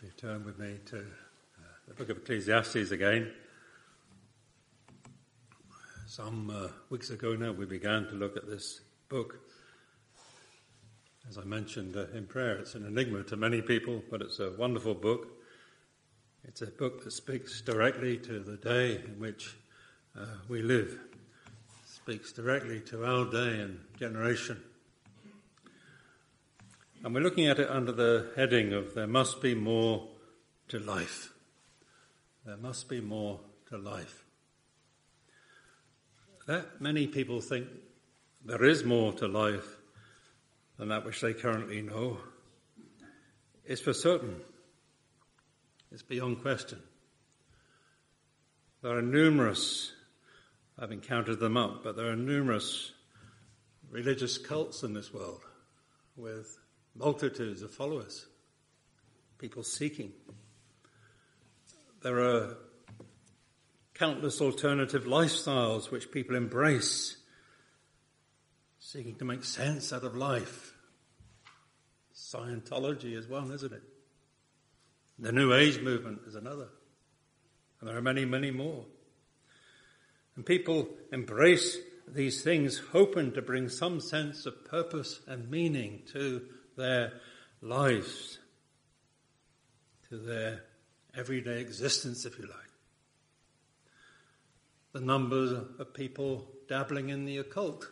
If you turn with me to the book of Ecclesiastes again. Some weeks ago now we began to look at this book. As I mentioned in prayer, it's an enigma to many people, but it's a wonderful book. It's a book that speaks directly to the day in which we live. It speaks directly to our day and generation. And we're looking at it under the heading of there must be more to life. There must be more to life. That many people think there is more to life than that which they currently know is for certain. It's beyond question. There are numerous, I've encountered them up, but there are numerous religious cults in this world with multitudes of followers, people seeking. There are countless alternative lifestyles which people embrace, seeking to make sense out of life. Scientology is one, isn't it? The New Age movement is another. And there are many, many more. And people embrace these things hoping to bring some sense of purpose and meaning to their lives, to their everyday existence, if you like. The numbers of people dabbling in the occult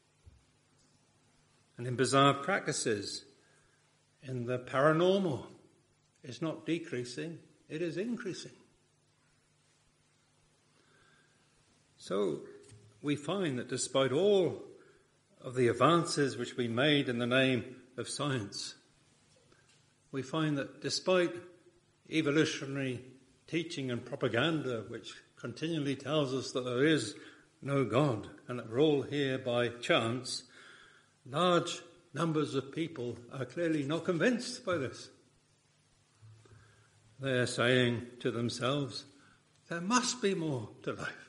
and in bizarre practices, in the paranormal, is not decreasing, it is increasing. So we find that despite all of the advances which we made in the name of science, we find that despite evolutionary teaching and propaganda which continually tells us that there is no God and that we're all here by chance, large numbers of people are clearly not convinced by this. They're saying to themselves, there must be more to life.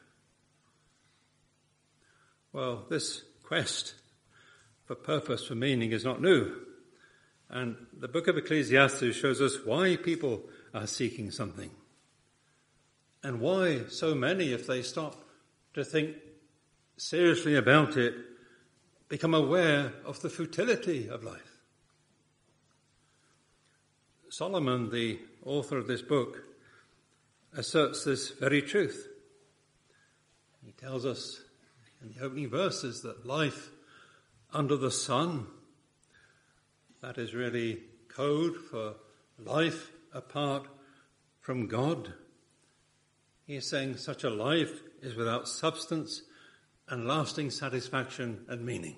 Well, this quest for purpose, for meaning is not new. And the book of Ecclesiastes shows us why people are seeking something. And why so many, if they stop to think seriously about it, become aware of the futility of life. Solomon, the author of this book, asserts this very truth. He tells us in the opening verses that life under the sun, that is really code for life apart from God. He is saying such a life is without substance and lasting satisfaction and meaning.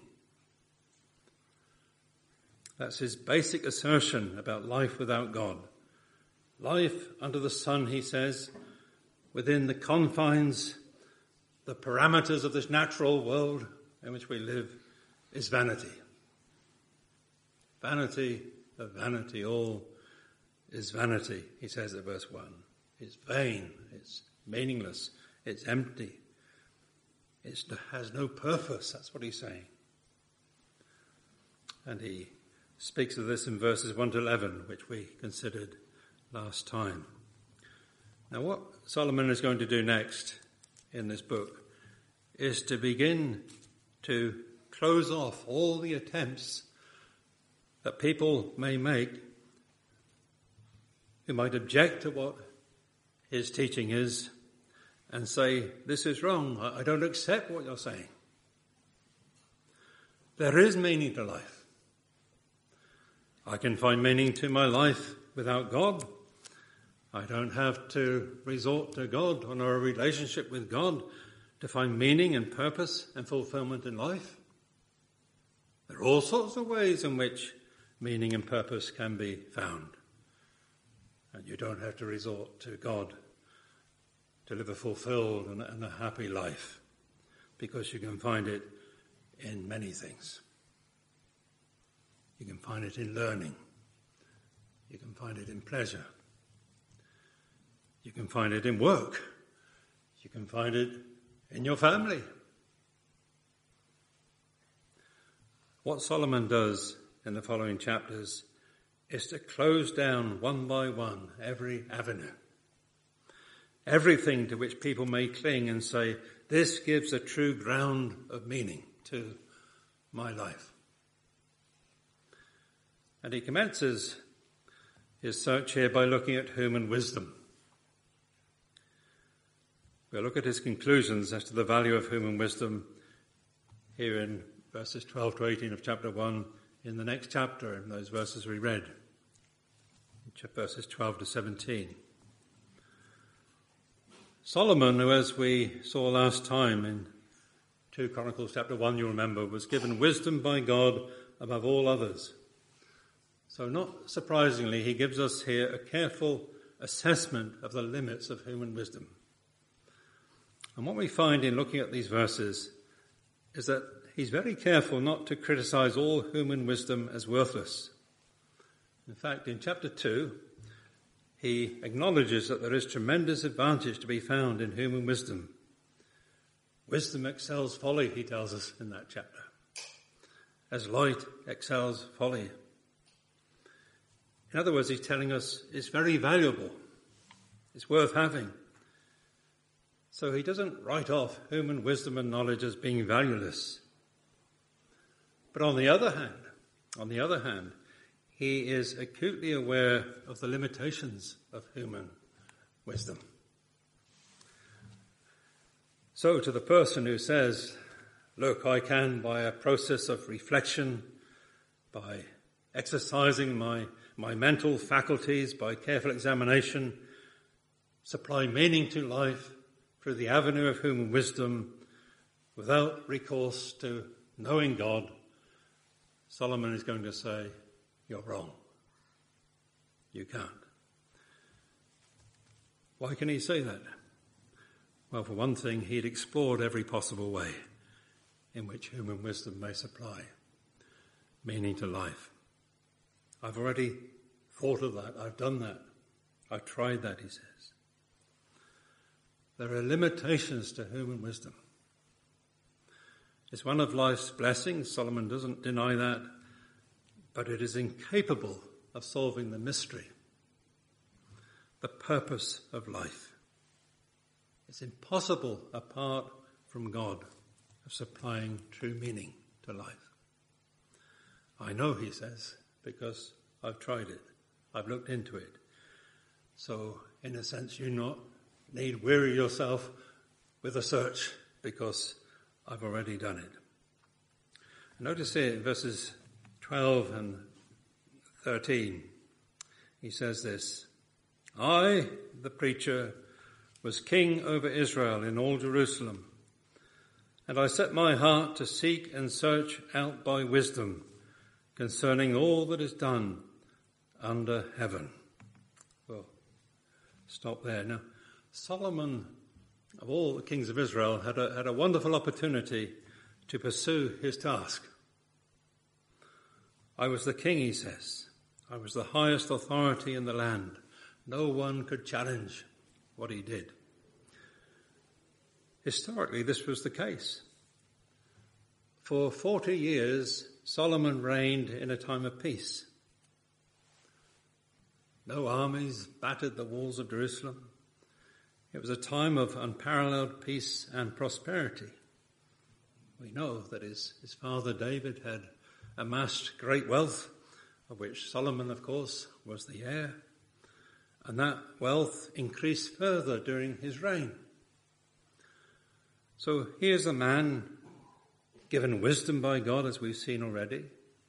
That's his basic assertion about life without God. Life under the sun, he says, within the confines, the parameters of this natural world in which we live, is vanity. Vanity of vanity, all is vanity, he says at verse 1. It's vain, it's meaningless, it's empty, it has no purpose, that's what he's saying. And he speaks of this in verses 1 to 11, which we considered last time. Now what Solomon is going to do next in this book is to begin to close off all the attempts that people may make who might object to what his teaching is and say, this is wrong, I don't accept what you're saying. There is meaning to life. I can find meaning to my life without God. I don't have to resort to God or a relationship with God to find meaning and purpose and fulfillment in life. There are all sorts of ways in which meaning and purpose can be found. And you don't have to resort to God to live a fulfilled and a happy life, because you can find it in many things. You can find it in learning. You can find it in pleasure. You can find it in work. You can find it in your family. What Solomon does in the following chapters is to close down one by one every avenue, everything to which people may cling and say, this gives a true ground of meaning to my life. And he commences his search here by looking at human wisdom. We'll look at his conclusions as to the value of human wisdom here in verses 12 to 18 of chapter 1, in the next chapter, in those verses we read, verses 12 to 17. Solomon, who, as we saw last time in 2 Chronicles chapter 1, you remember, was given wisdom by God above all others. So not surprisingly, he gives us here a careful assessment of the limits of human wisdom. And what we find in looking at these verses is that he's very careful not to criticize all human wisdom as worthless. In fact, in chapter 2, he acknowledges that there is tremendous advantage to be found in human wisdom. Wisdom excels folly, he tells us in that chapter, as light excels folly. In other words, he's telling us it's very valuable, it's worth having. So he doesn't write off human wisdom and knowledge as being valueless. But on the other hand, he is acutely aware of the limitations of human wisdom. So to the person who says, look, I can, by a process of reflection, by exercising my mental faculties, by careful examination, supply meaning to life through the avenue of human wisdom without recourse to knowing God, Solomon is going to say, you're wrong. You can't. Why can he say that? Well, for one thing, he'd explored every possible way in which human wisdom may supply meaning to life. I've already thought of that. I've done that. I've tried that, he says. There are limitations to human wisdom. It's one of life's blessings. Solomon doesn't deny that. But it is incapable of solving the mystery, the purpose of life. It's impossible apart from God of supplying true meaning to life. I know, he says, because I've tried it. I've looked into it. So, in a sense, you not need weary yourself with a search because I've already done it. Notice here in verses 12 and 13, he says this, I, the preacher, was king over Israel in all Jerusalem, and I set my heart to seek and search out by wisdom concerning all that is done under heaven. Well, stop there. Now, Solomon, of all the kings of Israel, had a wonderful opportunity to pursue his task. I was the king, he says. I was the highest authority in the land. No one could challenge what he did. Historically, this was the case. For 40 years, Solomon reigned in a time of peace. No armies battered the walls of Jerusalem. It was a time of unparalleled peace and prosperity. We know that his father David had amassed great wealth, of which Solomon, of course, was the heir. And that wealth increased further during his reign. So here's a man given wisdom by God, as we've seen already.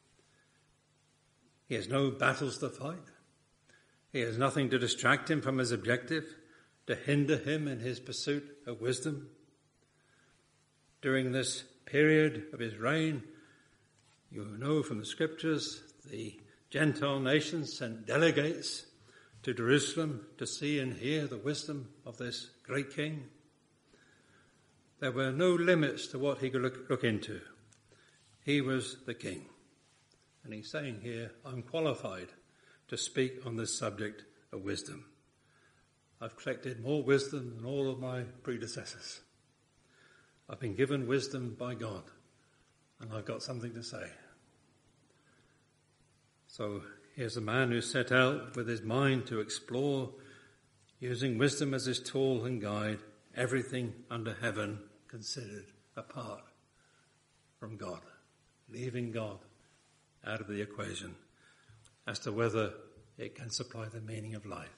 He has no battles to fight. He has nothing to distract him from his objective, to hinder him in his pursuit of wisdom. During this period of his reign, you know from the scriptures, the Gentile nations sent delegates to Jerusalem to see and hear the wisdom of this great king. There were no limits to what he could look into. He was the king. And he's saying here, I'm qualified to speak on this subject of wisdom. I've collected more wisdom than all of my predecessors. I've been given wisdom by God, and I've got something to say. So Here's a man who set out with his mind to explore, using wisdom as his tool and guide, everything under heaven considered apart from God, leaving God out of the equation as to whether it can supply the meaning of life.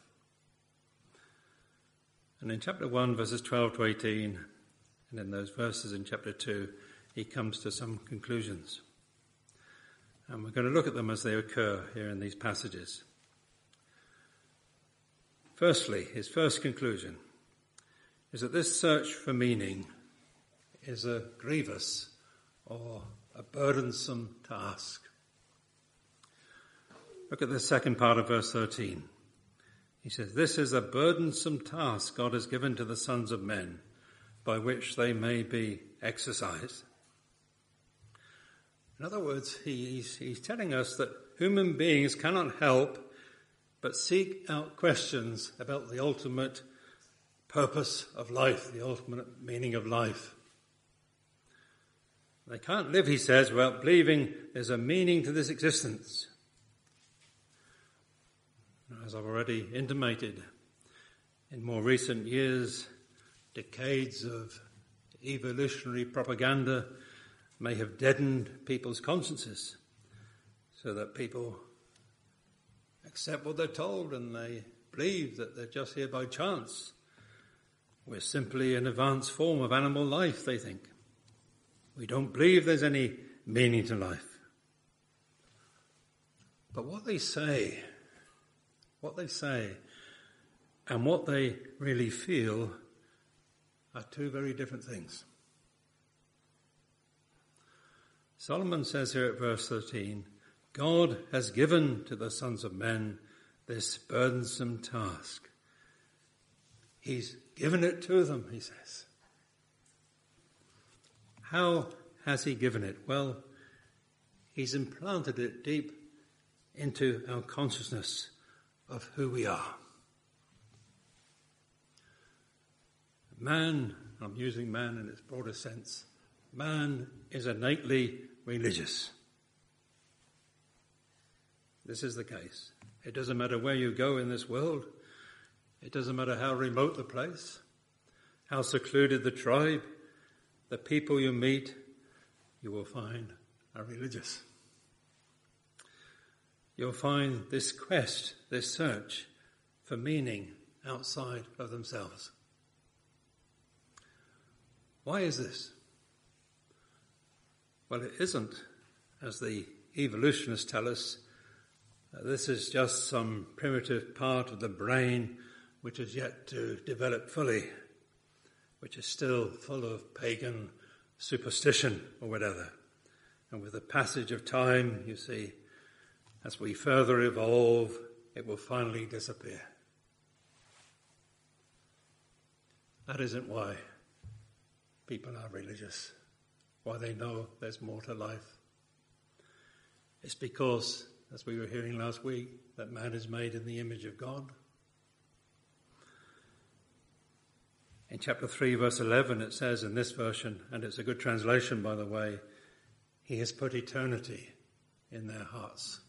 And in chapter 1, verses 12 to 18, and in those verses in chapter 2, he comes to some conclusions. And we're going to look at them as they occur here in these passages. Firstly, his first conclusion is that this search for meaning is a grievous or a burdensome task. Look at the second part of verse 13. He says, "This is a burdensome task God has given to the sons of men, by which they may be exercised." In other words, he's telling us that human beings cannot help but seek out questions about the ultimate purpose of life, the ultimate meaning of life. They can't live, he says, without believing there's a meaning to this existence. As I've already intimated, in more recent years, decades of evolutionary propaganda may have deadened people's consciences so that people accept what they're told and they believe that they're just here by chance. We're simply an advanced form of animal life, they think. We don't believe there's any meaning to life. But what they say and what they really feel are two very different things. Solomon says here at verse 13, God has given to the sons of men this burdensome task. He's given it to them, he says. How has he given it? Well, he's implanted it deep into our consciousness of who we are. Man, I'm using man in its broader sense, man is innately religious. This is the case. It doesn't matter where you go in this world. It doesn't matter how remote the place, how secluded the tribe, the people you meet, you will find are religious. You'll find this quest, this search for meaning outside of themselves. Why is this? Well, it isn't, as the evolutionists tell us, this is just some primitive part of the brain which is yet to develop fully, which is still full of pagan superstition or whatever. And with the passage of time, you see, as we further evolve, it will finally disappear. That isn't why people are religious, why they know there's more to life. It's because, as we were hearing last week, that man is made in the image of God. In chapter 3, verse 11, it says in this version, and it's a good translation, by the way, he has put eternity in their hearts.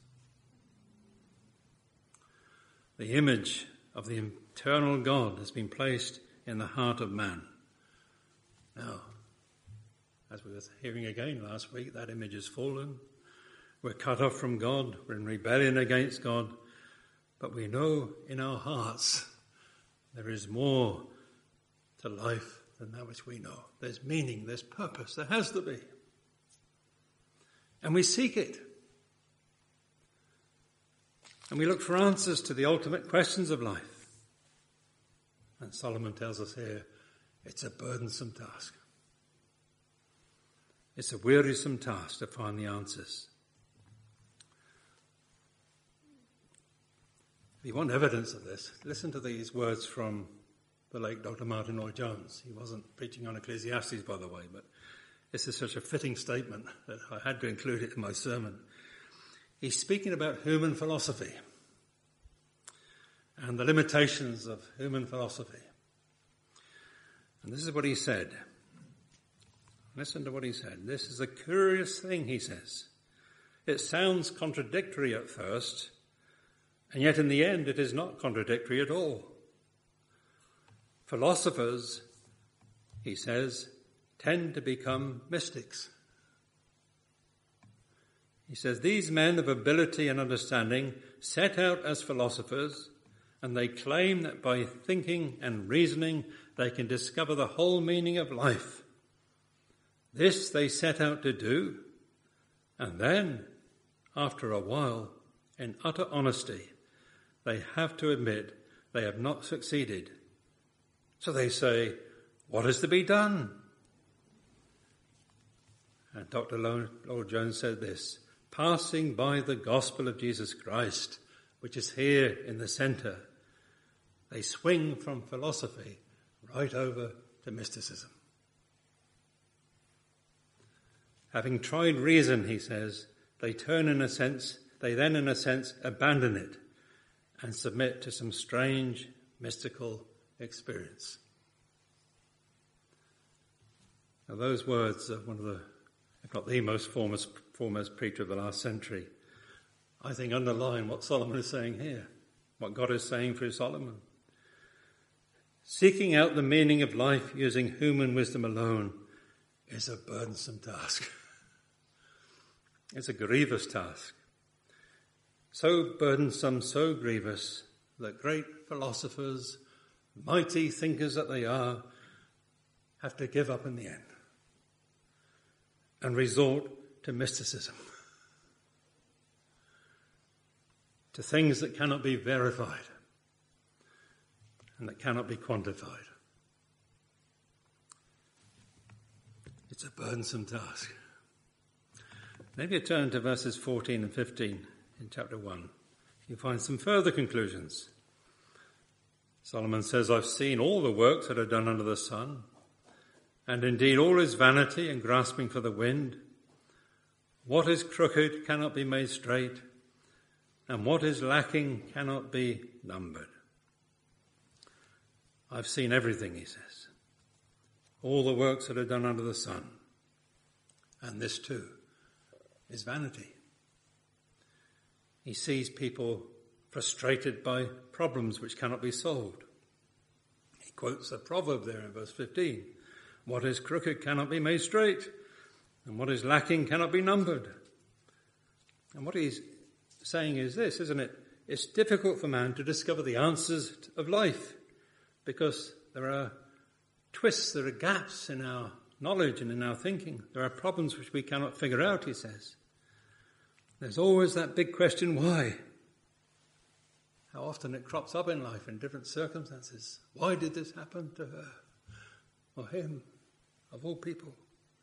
The image of the eternal God has been placed in the heart of man. Now, as we were hearing again last week, that image has fallen. We're cut off from God. We're in rebellion against God. But we know in our hearts there is more to life than that which we know. There's meaning, there's purpose, there has to be. And we seek it. And we look for answers to the ultimate questions of life. And Solomon tells us here, it's a burdensome task. It's a wearisome task to find the answers. If you want evidence of this, listen to these words from the late Dr. Martin Lloyd-Jones. He wasn't preaching on Ecclesiastes, by the way, but this is such a fitting statement that I had to include it in my sermon. He's speaking about human philosophy and the limitations of human philosophy. And this is what he said. Listen to what he said. This is a curious thing, he says. It sounds contradictory at first, And yet in the end it is not contradictory at all. Philosophers, he says, tend to become mystics. He says, these men of ability and understanding set out as philosophers, and they claim that by thinking and reasoning they can discover the whole meaning of life. This they set out to do, and then, after a while, in utter honesty, they have to admit they have not succeeded. So they say, what is to be done? And Dr. Lloyd-Jones said this, passing by the gospel of Jesus Christ, which is here in the centre, they swing from philosophy right over to mysticism. Having tried reason, he says, they then in a sense abandon it and submit to some strange mystical experience. Now those words are one of the, if not the most foremost preacher of the last century, I think underline what Solomon is saying here, what God is saying through Solomon. Seeking out the meaning of life using human wisdom alone is a burdensome task. It's a grievous task. So burdensome, so grievous, that great philosophers, mighty thinkers that they are, have to give up in the end and resort to mysticism, to things that cannot be verified and that cannot be quantified. It's a burdensome task. Maybe you turn to verses 14 and 15 in chapter 1. You find some further conclusions. Solomon says, I've seen all the works that are done under the sun, and indeed all is vanity and grasping for the wind. What is crooked cannot be made straight, and what is lacking cannot be numbered. I've seen everything, he says. All the works that are done under the sun. And this too is vanity. He sees people frustrated by problems which cannot be solved. He quotes a proverb there in verse 15. What is crooked cannot be made straight, and what is lacking cannot be numbered. And what he's saying is this, isn't it? It's difficult for man to discover the answers of life because there are twists, there are gaps in our knowledge and in our thinking. There are problems which we cannot figure out, he says. There's always that big question, why? How often it crops up in life in different circumstances. Why did this happen to her or him, of all people?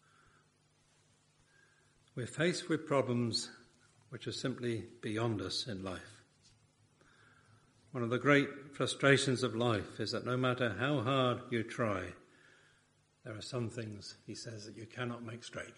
We're faced with problems which are simply beyond us in life. One of the great frustrations of life is that no matter how hard you try, there are some things, he says, that you cannot make straight.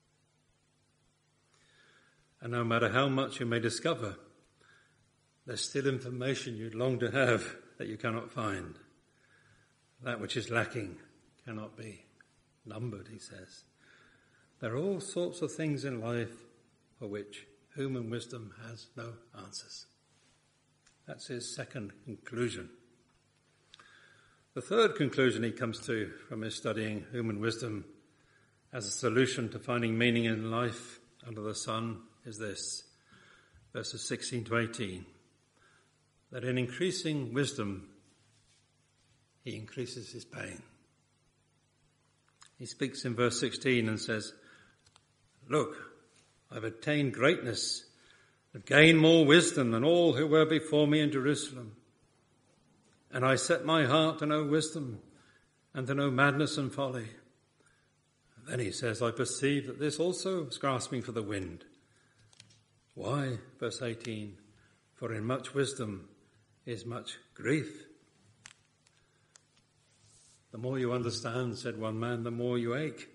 And no matter how much you may discover, there's still information you'd long to have that you cannot find. That which is lacking cannot be numbered, he says. There are all sorts of things in life for which human wisdom has no answers. That's his second conclusion. The third conclusion he comes to from his studying human wisdom as a solution to finding meaning in life under the sun is this, verses 16 to 18, that in increasing wisdom, he increases his pain. He speaks in verse 16 and says, look, I've attained greatness, I've gained more wisdom than all who were before me in Jerusalem. And I set my heart to know wisdom and to know madness and folly. And then he says, I perceive that this also is grasping for the wind. Why? Verse 18, for in much wisdom is much grief. The more you understand, said one man, the more you ache.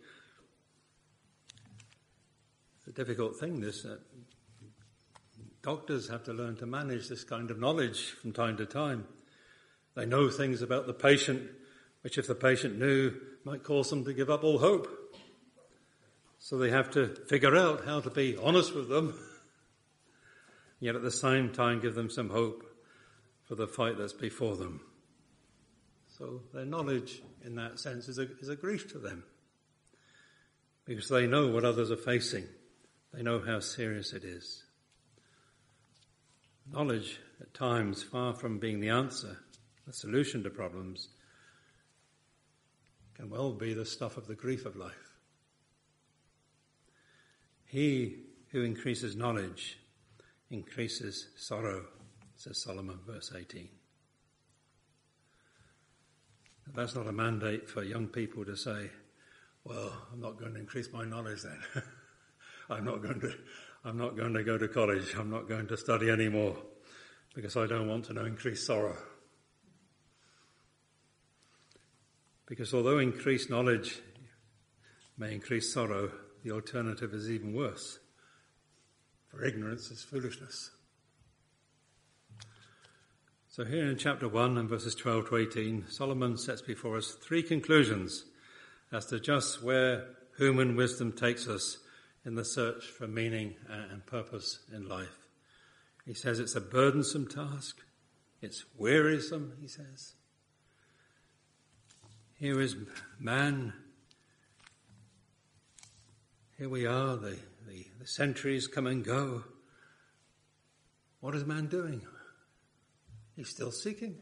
It's a difficult thing, this. Doctors have to learn to manage this kind of knowledge from time to time. They know things about the patient, which if the patient knew, might cause them to give up all hope. So they have to figure out how to be honest with them, yet at the same time give them some hope for the fight that's before them. So their knowledge in that sense is a grief to them, because they know what others are facing. They know how serious it is. Knowledge, at times, far from being the answer, the solution to problems, can well be the stuff of the grief of life. He who increases knowledge increases sorrow, says Solomon, verse 18. That's not a mandate for young people to say, well, I'm not going to increase my knowledge then. I'm not going to go to college. I'm not going to study anymore because I don't want to increase sorrow. Because although increased knowledge may increase sorrow, the alternative is even worse. For ignorance is foolishness. So here in chapter 1 and verses 12 to 18, Solomon sets before us three conclusions as to just where human wisdom takes us in the search for meaning and purpose in life. He says it's a burdensome task. It's wearisome, he says. Here is man. Here we are, the centuries come and go. What is man doing? He's still seeking.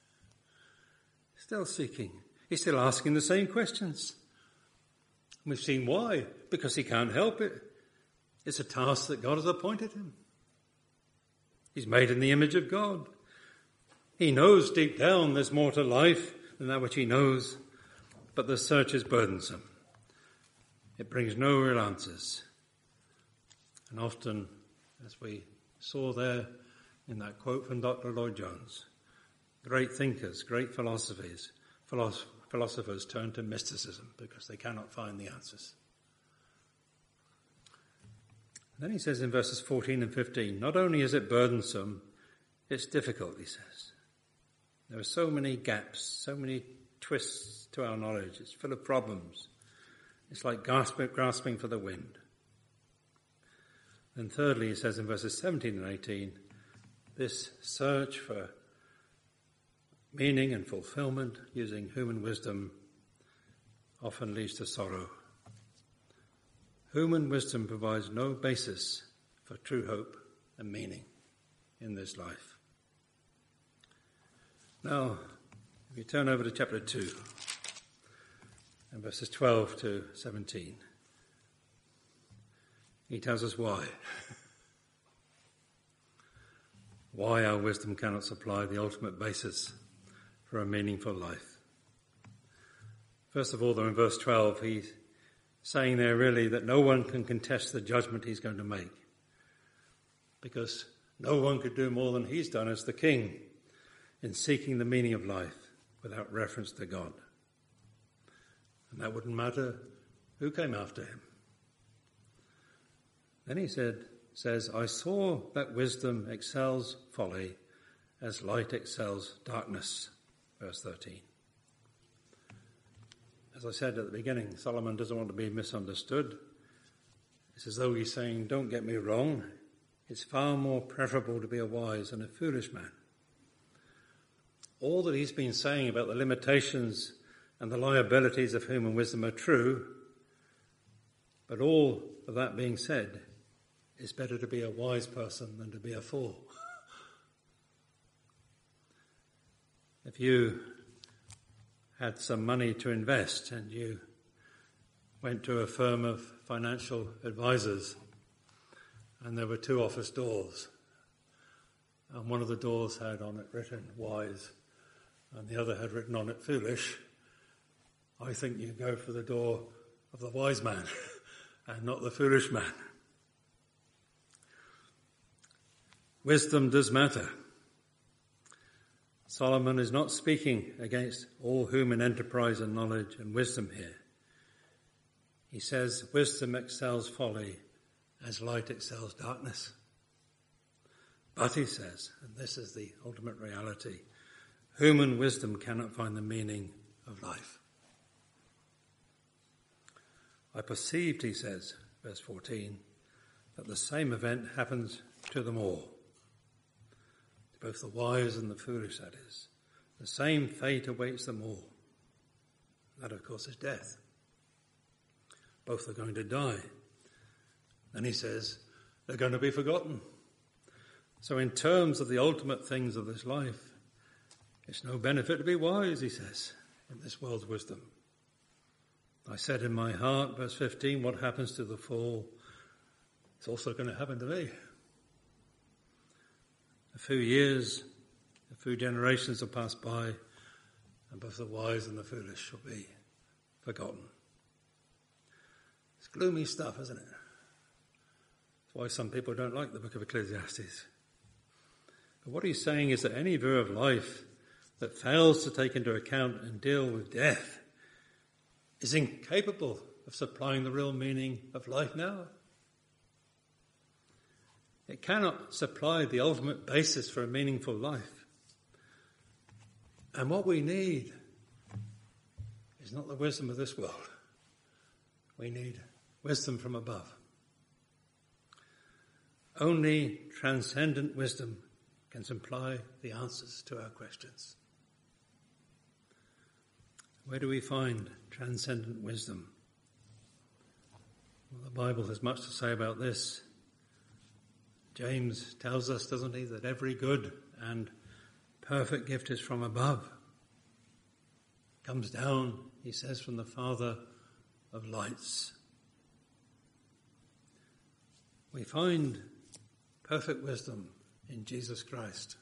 Still seeking. He's still asking the same questions. We've seen why. Because he can't help it. It's a task that God has appointed him. He's made in the image of God. He knows deep down there's more to life than that which he knows. But the search is burdensome. It brings no real answers. And often, as we saw there in that quote from Dr. Lloyd-Jones, great thinkers, great philosophers turn to mysticism because they cannot find the answers. And then he says in verses 14 and 15, not only is it burdensome, it's difficult, he says. There are so many gaps, so many twists to our knowledge. It's full of problems. It's like grasping for the wind. And thirdly, he says in verses 17 and 18, this search for meaning and fulfillment using human wisdom often leads to sorrow. Human wisdom provides no basis for true hope and meaning in this life. Now, if you turn over to chapter 2 and verses 12 to 17, he tells us why. Why our wisdom cannot supply the ultimate basis for a meaningful life. First of all, though, in verse 12, he's saying there really that no one can contest the judgment he's going to make, because no one could do more than he's done as the king in seeking the meaning of life without reference to God. And that wouldn't matter who came after him. Then he says, I saw that wisdom excels folly as light excels darkness. Verse 13. As I said at the beginning, Solomon doesn't want to be misunderstood. It's as though he's saying, don't get me wrong. It's far more preferable to be a wise than a foolish man. All that he's been saying about the limitations and the liabilities of human wisdom are true, but all of that being said, it's better to be a wise person than to be a fool. If you had some money to invest and you went to a firm of financial advisors and there were two office doors, and one of the doors had on it written wise and the other had written on it foolish, I think you go for the door of the wise man and not the foolish man. Wisdom does matter. Solomon is not speaking against all human enterprise and knowledge and wisdom here. He says wisdom excels folly as light excels darkness. But he says, and this is the ultimate reality, human wisdom cannot find the meaning of life. I perceived, he says, verse 14, that the same event happens to them all. both the wise and the foolish, that is. The same fate awaits them all. That, of course, is death. Both are going to die. Then he says, they're going to be forgotten. So in terms of the ultimate things of this life, it's no benefit to be wise, he says, in this world's wisdom. I said in my heart, verse 15, what happens to the fool, it's also going to happen to me. A few years, a few generations will pass by, and both the wise and the foolish shall be forgotten. It's gloomy stuff, isn't it? That's why some people don't like the book of Ecclesiastes. But what he's saying is that any view of life that fails to take into account and deal with death is incapable of supplying the real meaning of life now. It cannot supply the ultimate basis for a meaningful life. And what we need is not the wisdom of this world. We need wisdom from above. Only transcendent wisdom can supply the answers to our questions. Where do we find transcendent wisdom? Well, the Bible has much to say about this. James tells us, doesn't he, that every good and perfect gift is from above. Comes down, he says, from the Father of lights. We find perfect wisdom in Jesus Christ.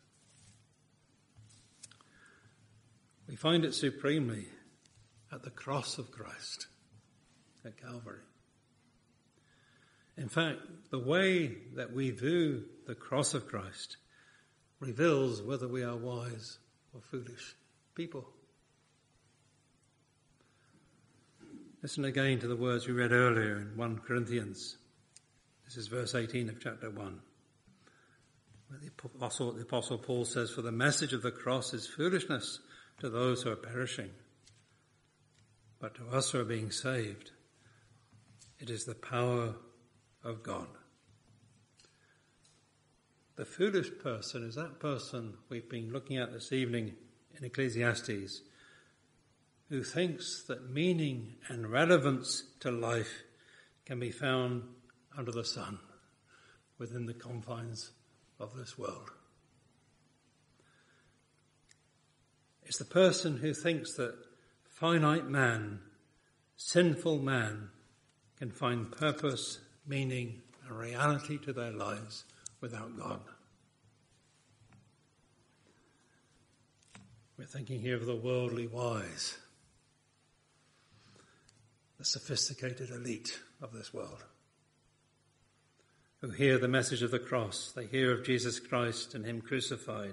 We find it supremely at the cross of Christ at Calvary. In fact, the way that we view the cross of Christ reveals whether we are wise or foolish people. Listen again to the words we read earlier in 1 Corinthians. This is verse 18 of chapter 1. Where the Apostle Paul says, for the message of the cross is foolishness to those who are perishing. But to us who are being saved, it is the power of God. The foolish person is that person we've been looking at this evening in Ecclesiastes, who thinks that meaning and relevance to life can be found under the sun, within the confines of this world. It's the person who thinks that finite man, sinful man, can find purpose, meaning, and reality to their lives without God. We're thinking here of the worldly wise, the sophisticated elite of this world, who hear the message of the cross. They hear of Jesus Christ and him crucified,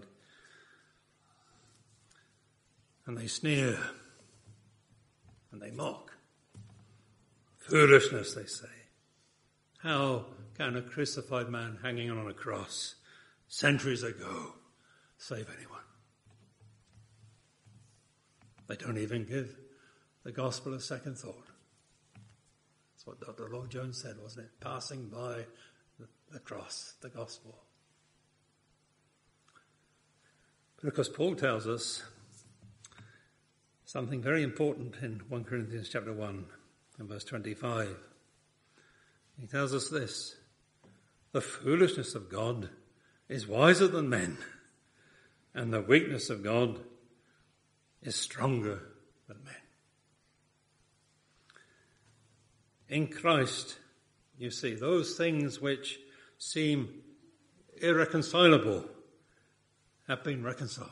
and they sneer and they mock. Foolishness, they say. How can a crucified man hanging on a cross centuries ago save anyone? They don't even give the gospel a second thought. That's what Dr. Lloyd Jones said, wasn't it? Passing by the cross, the gospel. But of course, Paul tells us something very important in 1 Corinthians chapter 1 and verse 25. He tells us this: the foolishness of God is wiser than men, and the weakness of God is stronger than men. In Christ, you see, those things which seem irreconcilable have been reconciled.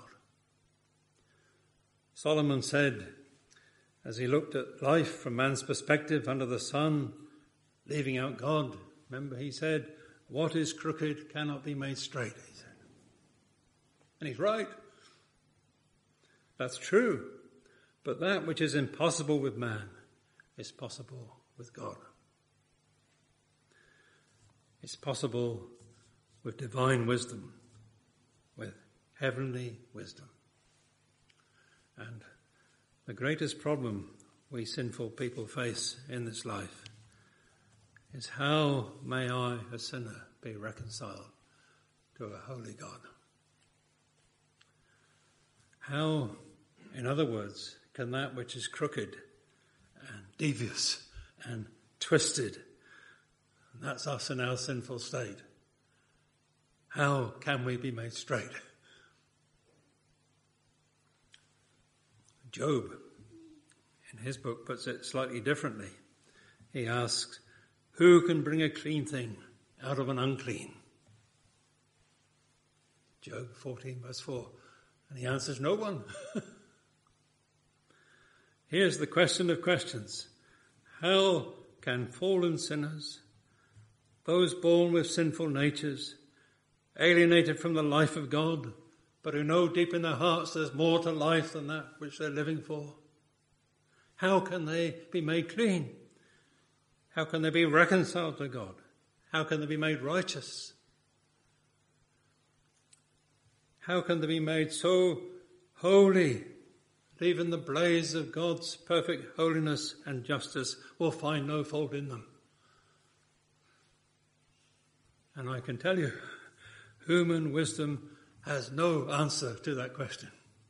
Solomon said, as he looked at life from man's perspective under the sun, leaving out God, remember he said, what is crooked cannot be made straight, he said. And he's right. That's true. But that which is impossible with man is possible with God. It's possible with divine wisdom, with heavenly wisdom. And the greatest problem we sinful people face in this life is, how may I, a sinner, be reconciled to a holy God? How, in other words, can that which is crooked and devious and twisted, and that's us in our sinful state, how can we be made straight? Job, in his book, puts it slightly differently. He asks, who can bring a clean thing out of an unclean? Job 14 verse 4. And he answers, no one. Here's the question of questions. How can fallen sinners, those born with sinful natures, alienated from the life of God, but who know deep in their hearts there's more to life than that which they're living for, how can they be made clean? How can they be reconciled to God? How can they be made righteous? How can they be made so holy that even the blaze of God's perfect holiness and justice will find no fault in them? And I can tell you, human wisdom has no answer to that question.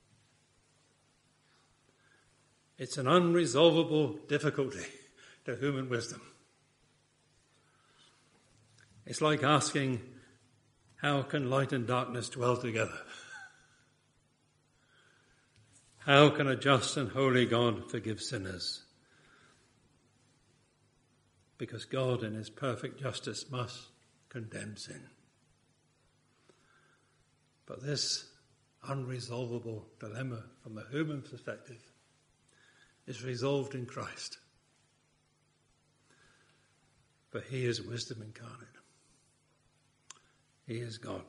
It's an unresolvable difficulty to human wisdom. It's like asking, how can light and darkness dwell together? How can a just and holy God forgive sinners? Because God in his perfect justice must condemn sin. But this unresolvable dilemma from a human perspective is resolved in Christ. For he is wisdom incarnate. He is God.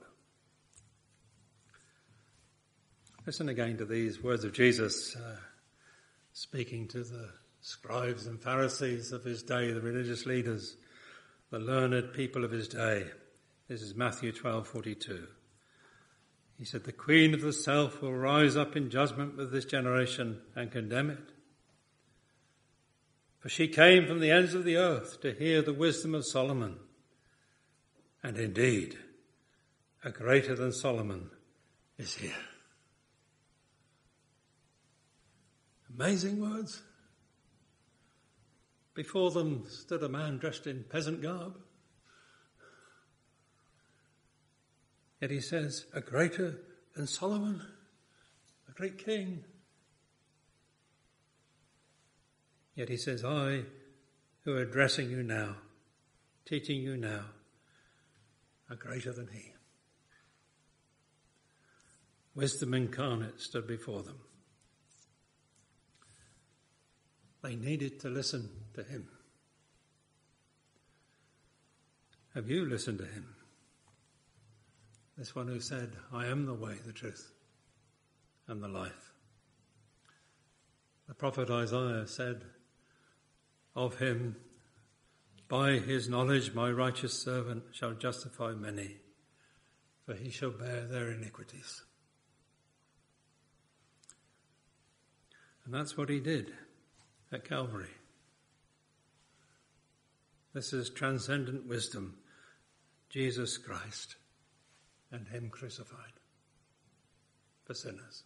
Listen again to these words of Jesus speaking to the scribes and Pharisees of his day, the religious leaders, the learned people of his day. This is Matthew 12:42. He said, the queen of the south will rise up in judgment with this generation and condemn it. For she came from the ends of the earth to hear the wisdom of Solomon. And indeed, a greater than Solomon is here. Amazing words. Before them stood a man dressed in peasant garb. Yet he says, a greater than Solomon, a great king. Yet he says, I, who are addressing you now, teaching you now, are greater than he. Wisdom incarnate stood before them. They needed to listen to him. Have you listened to him? This one who said, I am the way, the truth, and the life. The prophet Isaiah said of him, by his knowledge my righteous servant shall justify many, for he shall bear their iniquities. And that's what he did at Calvary. This is transcendent wisdom, Jesus Christ and him crucified for sinners.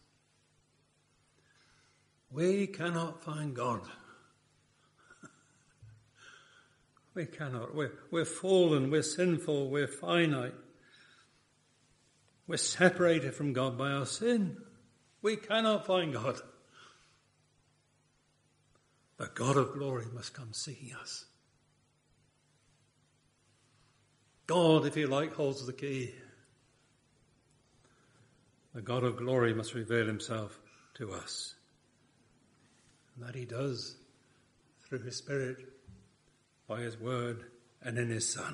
We cannot find God. We cannot. We're fallen, we're sinful, we're finite. We're separated from God by our sin. We cannot find God. The God of glory must come seeking us. God, if you like, holds the key. The God of glory must reveal himself to us. And that he does through his Spirit, by his word, and in his Son.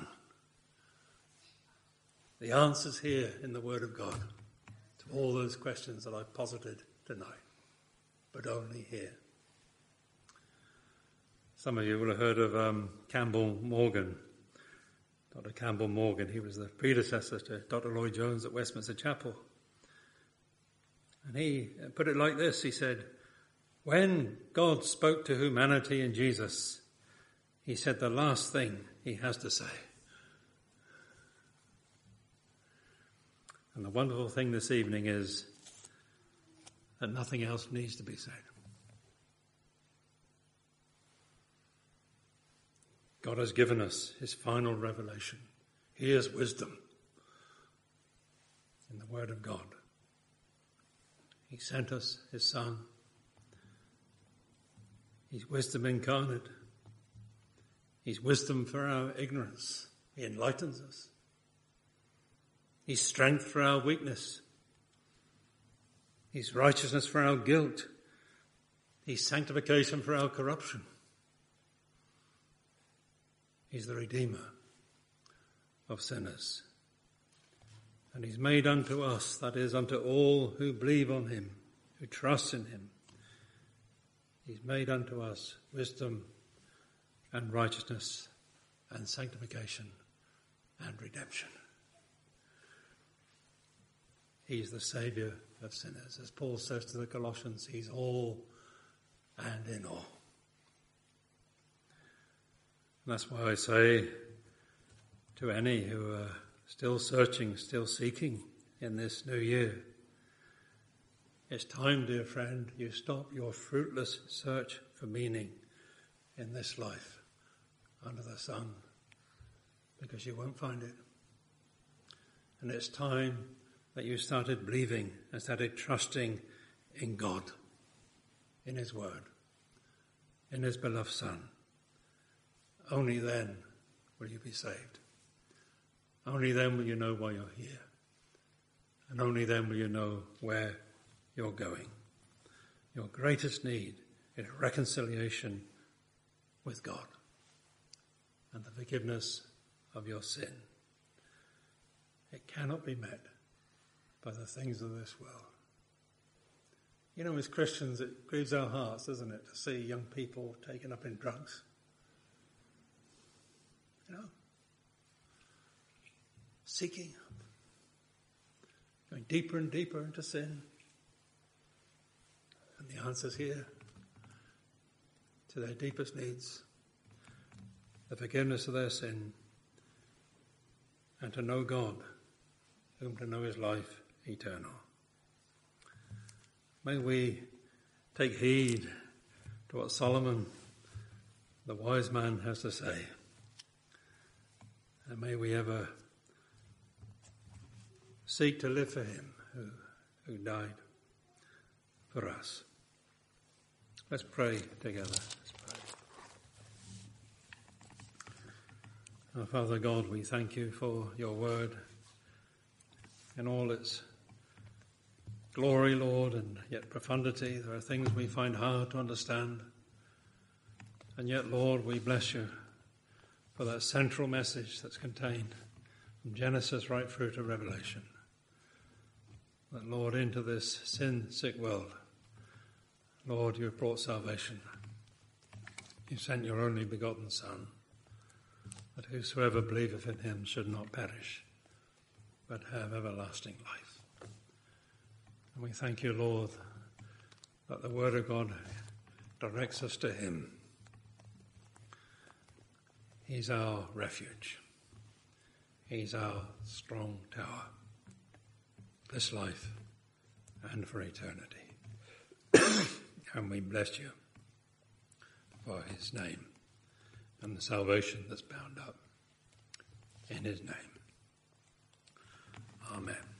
The answer's here in the Word of God to all those questions that I've posited tonight, but only here. Some of you will have heard of Campbell Morgan, Dr. Campbell Morgan. He was the predecessor to Dr. Lloyd Jones at Westminster Chapel. And he put it like this. He said, when God spoke to humanity in Jesus, he said the last thing he has to say. And the wonderful thing this evening is that nothing else needs to be said. God has given us his final revelation. Here's wisdom in the Word of God. He sent us his Son. He's wisdom incarnate. He's wisdom for our ignorance. He enlightens us. He's strength for our weakness. He's righteousness for our guilt. He's sanctification for our corruption. He's the Redeemer of sinners. And he's made unto us, that is, unto all who believe on him, who trust in him. He's made unto us wisdom and righteousness and sanctification and redemption. He's the Saviour of sinners. As Paul says to the Colossians, he's all and in all. And that's why I say to any who are still searching, still seeking in this new year, it's time, dear friend, you stop your fruitless search for meaning in this life under the sun, because you won't find it. And it's time that you started believing and started trusting in God, in his word, in his beloved Son. Only then will you be saved. Only then will you know why you're here. And only then will you know where you're going. Your greatest need is reconciliation with God and the forgiveness of your sin. It cannot be met by the things of this world. You know, as Christians, it grieves our hearts, doesn't it, to see young people taken up in drugs. You know, seeking up, going deeper and deeper into sin. And the answer's here to their deepest needs, the forgiveness of their sin, and to know God, whom to know is life eternal. May we take heed to what Solomon, the wise man, has to say. And may we ever seek to live for him who died for us. Let's pray together. Let's pray. Our Father God, we thank you for your word in all its glory, Lord, and yet profundity. There are things we find hard to understand. And yet, Lord, we bless you for that central message that's contained from Genesis right through to Revelation. That, Lord, into this sin-sick world, Lord, you have brought salvation. You sent your only begotten Son, that whosoever believeth in him should not perish, but have everlasting life. And we thank you, Lord, that the word of God directs us to him. He's our refuge. He's our strong tower, this life and for eternity. And we bless you for his name and the salvation that's bound up in his name. Amen.